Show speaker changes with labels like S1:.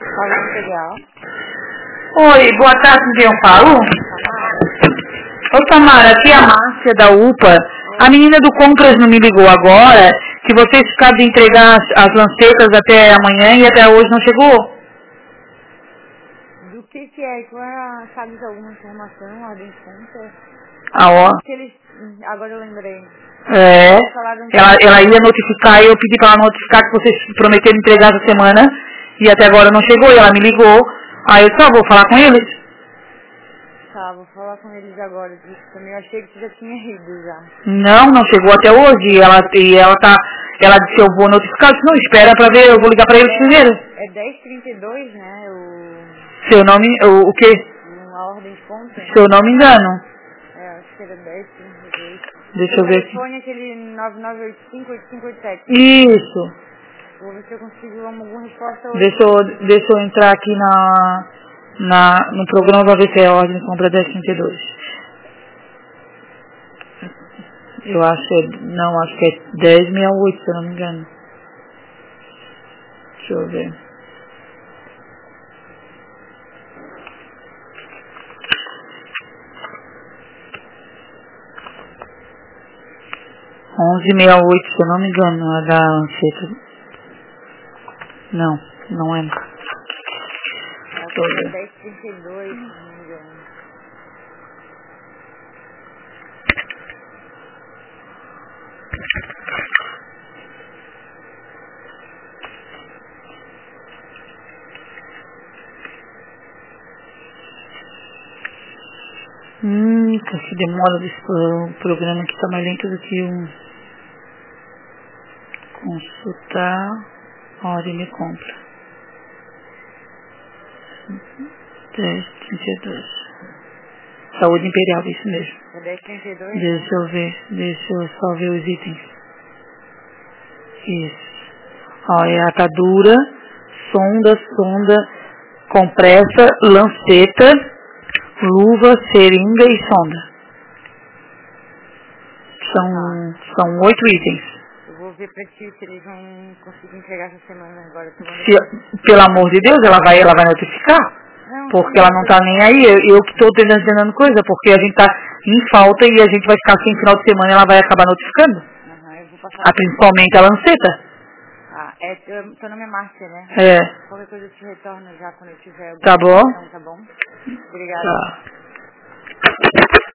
S1: Fala Imperial.
S2: Oi, boa tarde, quem eu falo? Ô Tamara, aqui é a Márcia da UPA. A menina do Compras não me ligou agora, que vocês ficaram de entregar as lancetas até amanhã e até hoje não chegou.
S1: Do que é? Tu sabe de alguma informação, ordem de conta?
S2: Ah, ó.
S1: Que eles... Agora eu lembrei.
S2: É.
S1: Falaram que...
S2: Ela ia notificar e eu pedi pra ela notificar que vocês prometeram entregar essa semana e até agora não chegou e ela me ligou. Aí eu só vou falar com eles.
S1: Tá, vou falar com eles agora. Disso também eu achei que tu já tinha ido já.
S2: Não chegou até hoje. Ela disse eu vou notificar, eu disse, não, espera pra ver, eu vou ligar pra eles primeiro.
S1: É 10h32, né?
S2: Se eu não me... O quê?
S1: A ordem de conta.
S2: Se eu não me engano.
S1: É, acho que era 10h32.
S2: Deixa eu ver aqui.
S1: O telefone é aquele 9985-8587.
S2: Isso.
S1: Vou ver se eu consigo alguma resposta hoje.
S2: Deixa eu entrar aqui no programa pra ver se é a ordem de compra 1032. Eu acho que acho que é 1068, se eu não me engano. Deixa eu ver. Onze meia oito, se eu não me engano, é da Anchieta. Não é.
S1: Acho que é 10h32, se não me engano.
S2: Que demora desse programa aqui tá mais lento do que consultar a ordem de compra. 1032. Saúde Imperial, isso mesmo.
S1: É 10h32?
S2: Deixa eu ver, deixa eu só ver os itens. Isso. Ó, é atadura, sonda, compressa, lanceta, luva, seringa e sonda. São 8 itens.
S1: Eu vou ver pra ti se eles vão conseguir entregar essa semana agora.
S2: Pelo amor de Deus, ela vai notificar.
S1: Não,
S2: porque ela não tá nem aí. Eu que tô tentando coisa, porque a gente tá em falta e a gente vai ficar sem final de semana e ela vai acabar notificando.
S1: Eu vou passar
S2: Principalmente a lanceta.
S1: Teu nome é Márcia, né?
S2: É.
S1: Qualquer coisa eu te retorno já quando eu tiver
S2: Tá bom?
S1: tá bom? Obrigada.
S2: Tá.